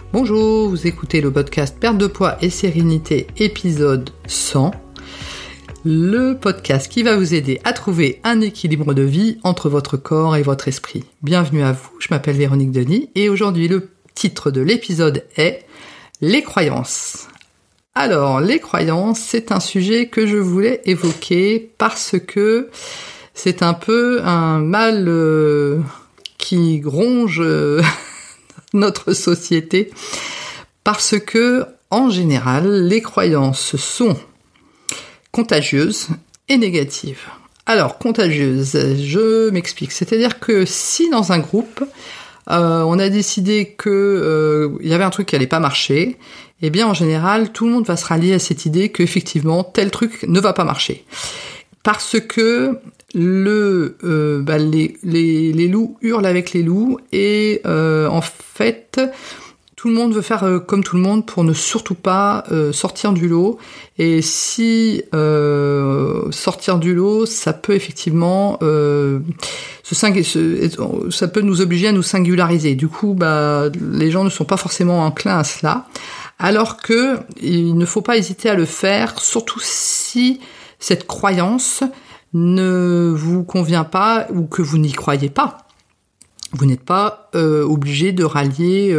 Bonjour, vous écoutez le podcast Perte de poids et sérénité, épisode 100. Le podcast qui va vous aider à trouver un équilibre de vie entre votre corps et votre esprit. Bienvenue à vous, je m'appelle Véronique Denis et aujourd'hui le titre de l'épisode est « Les croyances ». Alors, les croyances, c'est un sujet que je voulais évoquer parce que c'est un peu un mal qui ronge notre société parce que, en général, les croyances sont contagieuses et négatives. Alors, contagieuses, je m'explique. C'est-à-dire que si dans un groupe, on a décidé que y avait un truc qui allait pas marcher, eh bien, en général, tout le monde va se rallier à cette idée qu'effectivement, tel truc ne va pas marcher. Parce que les loups hurlent avec les loups et en fait tout le monde veut faire comme tout le monde pour ne surtout pas sortir du lot, et si sortir du lot ça peut effectivement ça peut nous obliger à nous singulariser. Du coup les gens ne sont pas forcément enclins à cela, alors que il ne faut pas hésiter à le faire, surtout si cette croyance ne vous convient pas ou que vous n'y croyez pas. Vous n'êtes pas obligé de rallier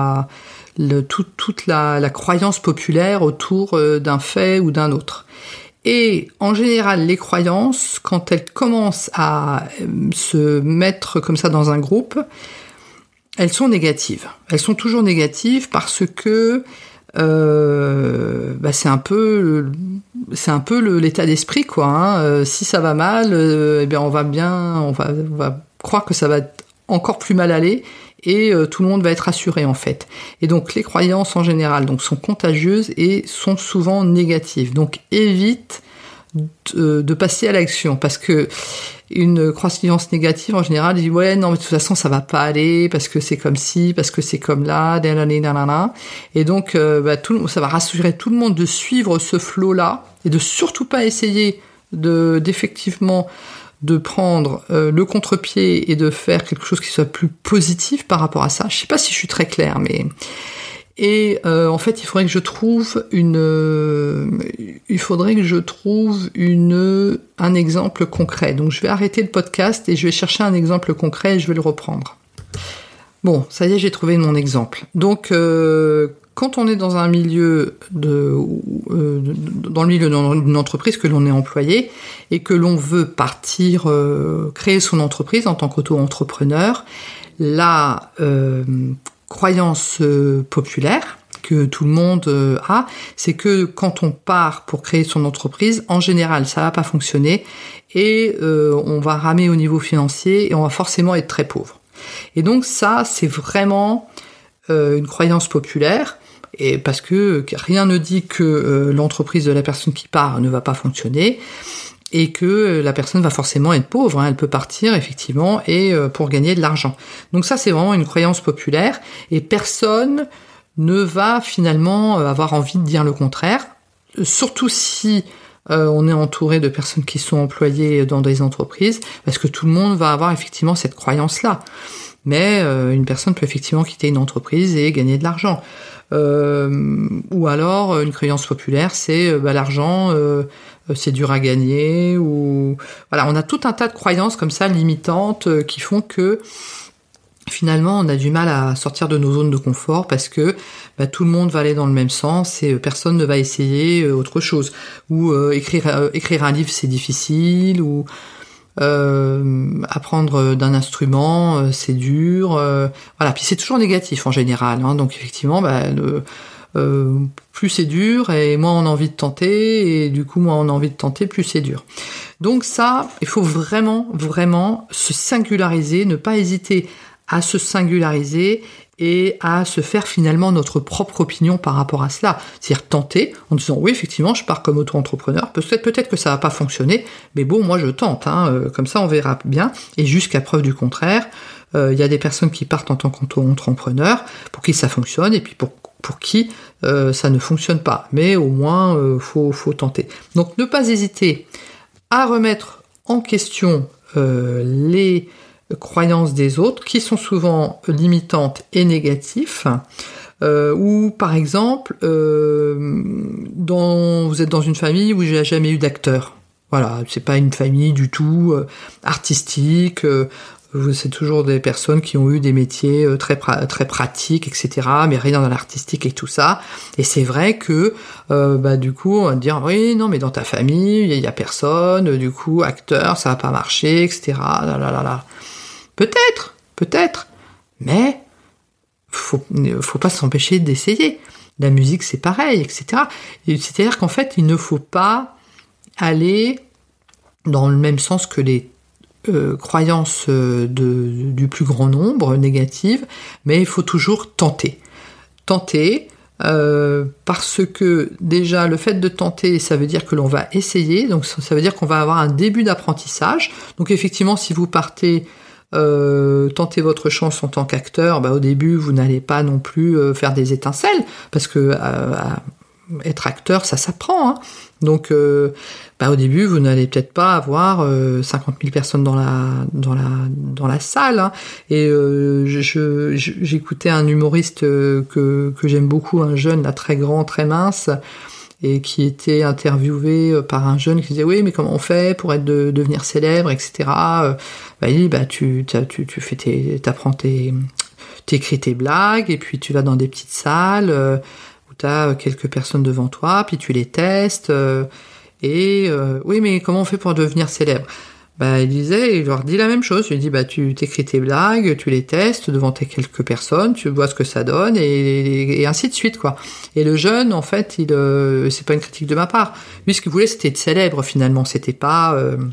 toute la croyance populaire autour d'un fait ou d'un autre. Et en général, les croyances, quand elles commencent à se mettre comme ça dans un groupe, elles sont négatives. Elles sont toujours négatives parce que c'est un peu l'état d'esprit, quoi. Hein. Si ça va mal, on va croire que ça va encore plus mal aller et tout le monde va être rassuré en fait. Et donc les croyances en général sont contagieuses et sont souvent négatives. Donc évite de passer à l'action, parce que une croyance négative en général dit ouais non mais de toute façon ça va pas aller parce que c'est comme ci, parce que c'est comme là, et donc ça va rassurer tout le monde de suivre ce flot là et de surtout pas essayer d'effectivement de prendre le contre-pied et de faire quelque chose qui soit plus positif par rapport à ça. Je sais pas si je suis très claire, mais en fait il faudrait que je trouve un exemple concret. Donc je vais arrêter le podcast et je vais chercher un exemple concret et je vais le reprendre. Bon, ça y est, j'ai trouvé mon exemple. Donc quand on est dans un milieu dans le milieu d'une entreprise, que l'on est employé et que l'on veut partir créer son entreprise en tant qu'auto-entrepreneur, la croyance populaire que tout le monde a, c'est que quand on part pour créer son entreprise, en général, ça va pas fonctionner et on va ramer au niveau financier et on va forcément être très pauvre. Et donc ça, c'est vraiment une croyance populaire, et parce que rien ne dit que l'entreprise de la personne qui part ne va pas fonctionner et que la personne va forcément être pauvre, elle peut partir effectivement et pour gagner de l'argent. Donc ça, c'est vraiment une croyance populaire et personne ne va finalement avoir envie de dire le contraire, surtout si on est entouré de personnes qui sont employées dans des entreprises, parce que tout le monde va avoir effectivement cette croyance-là. Mais une personne peut effectivement quitter une entreprise et gagner de l'argent. Ou alors une croyance populaire, c'est l'argent, c'est dur à gagner, ou voilà, on a tout un tas de croyances comme ça limitantes qui font que finalement on a du mal à sortir de nos zones de confort, parce que tout le monde va aller dans le même sens et personne ne va essayer autre chose. Ou écrire un livre c'est difficile, ou apprendre d'un instrument c'est dur, voilà. Puis c'est toujours négatif en général, donc effectivement plus c'est dur et moins on a envie de tenter, et du coup moins on a envie de tenter, plus c'est dur. Donc ça, il faut vraiment se singulariser, ne pas hésiter à se singulariser et à se faire finalement notre propre opinion par rapport à cela. C'est-à-dire tenter en disant oui, effectivement, je pars comme auto-entrepreneur, peut-être que ça va pas fonctionner, mais bon, moi je tente, comme ça on verra bien, et jusqu'à preuve du contraire, il y a des personnes qui partent en tant qu'auto-entrepreneur pour qui ça fonctionne, et puis pour qui ça ne fonctionne pas, mais au moins faut tenter. Donc ne pas hésiter à remettre en question les croyances des autres, qui sont souvent limitantes et négatives, Ou par exemple, vous êtes dans une famille où il n'y a jamais eu d'acteur. Voilà, c'est pas une famille du tout artistique. C'est toujours des personnes qui ont eu des métiers très pratiques, etc. Mais rien dans l'artistique et tout ça. Et c'est vrai que du coup, on va dire oui, non, mais dans ta famille, il y a personne. Du coup, acteur, ça va pas marcher, etc. Là. Peut-être, mais faut pas s'empêcher d'essayer. La musique, c'est pareil, etc. C'est-à-dire qu'en fait, il ne faut pas aller dans le même sens que les croyances du plus grand nombre négatives, mais il faut toujours tenter, parce que déjà le fait de tenter, ça veut dire que l'on va essayer, donc ça veut dire qu'on va avoir un début d'apprentissage. Donc effectivement, si vous partez tenter votre chance en tant qu'acteur, au début vous n'allez pas non plus faire des étincelles, parce que être acteur, ça s'apprend, hein. Donc au début vous n'allez peut-être pas avoir 50 000 personnes dans la salle, hein. Et j'écoutais un humoriste que j'aime beaucoup, un jeune là, très grand, très mince, et qui était interviewé par un jeune qui disait oui, mais comment on fait pour devenir célèbre, etc. Il dit t'écris tes blagues, et puis tu vas dans des petites salles où t'as quelques personnes devant toi, puis tu les testes, oui, mais comment on fait pour devenir célèbre? Il leur dit la même chose. Il dit, tu t'écris tes blagues, tu les testes devant tes quelques personnes, tu vois ce que ça donne, et ainsi de suite, quoi. Et le jeune, en fait, c'est pas une critique de ma part. Lui, ce qu'il voulait, c'était être célèbre, finalement. C'était pas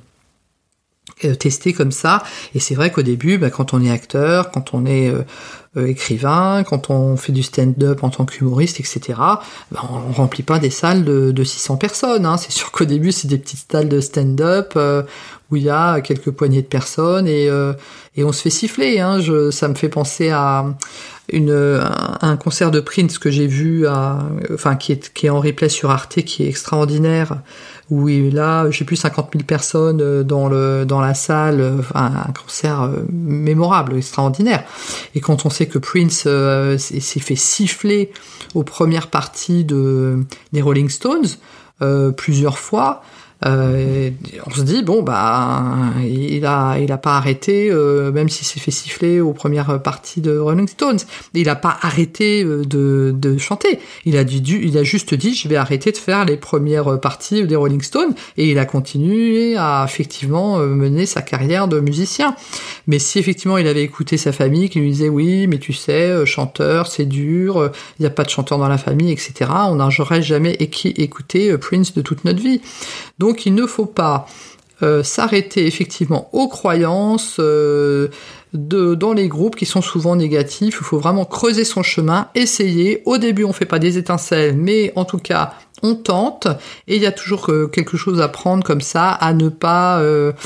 testé comme ça. Et c'est vrai qu'au début, quand on est acteur, quand on est écrivain, quand on fait du stand-up en tant qu'humoriste, etc., on remplit pas des salles de 600 personnes, hein. C'est sûr qu'au début, c'est des petites salles de stand-up où il y a quelques poignées de personnes, et on se fait siffler, hein. Ça me fait penser à un concert de Prince que j'ai vu qui est en replay sur Arte, qui est extraordinaire, où il a, je sais plus, 50 000 personnes dans la salle, un concert mémorable, extraordinaire. Et quand on sait que Prince s'est fait siffler aux premières parties des Rolling Stones plusieurs fois, on se dit il a pas arrêté, même s'il s'est fait siffler aux premières parties de Rolling Stones, il a pas arrêté de chanter. Il a juste dit je vais arrêter de faire les premières parties des Rolling Stones, et il a continué à effectivement mener sa carrière de musicien. Mais si effectivement il avait écouté sa famille qui lui disait oui, mais tu sais, chanteur c'est dur, il n'y a pas de chanteur dans la famille, etc., on n'aurait jamais écouté Prince de toute notre vie. Donc il ne faut pas s'arrêter effectivement aux croyances dans les groupes qui sont souvent négatifs. Il faut vraiment creuser son chemin, essayer. Au début, on fait pas des étincelles, mais en tout cas, on tente. Et il y a toujours quelque chose à prendre comme ça, à ne pas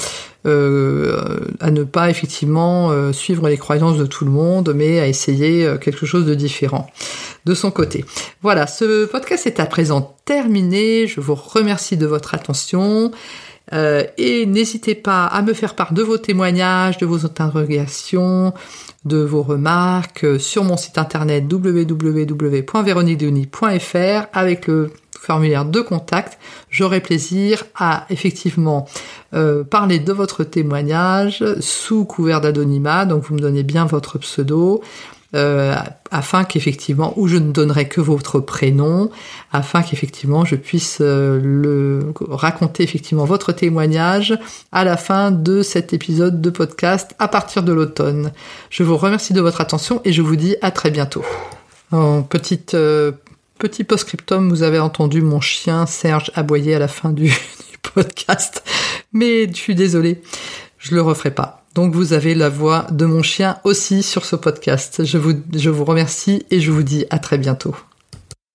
effectivement suivre les croyances de tout le monde, mais à essayer quelque chose de différent de son côté. Voilà, ce podcast est à présent terminé. Je vous remercie de votre attention. Et n'hésitez pas à me faire part de vos témoignages, de vos interrogations, de vos remarques sur mon site internet www.veroniquedenis.fr avec le formulaire de contact. J'aurai plaisir à effectivement parler de votre témoignage sous couvert d'anonymat, donc vous me donnez bien votre pseudo, afin qu'effectivement, ou je ne donnerai que votre prénom, afin qu'effectivement je puisse raconter effectivement votre témoignage à la fin de cet épisode de podcast à partir de l'automne. Je vous remercie de votre attention et je vous dis à très bientôt. En petit post-scriptum, vous avez entendu mon chien Serge aboyer à la fin du podcast, mais je suis désolée, je le referai pas. Donc vous avez la voix de mon chien aussi sur ce podcast. Je vous remercie et je vous dis à très bientôt.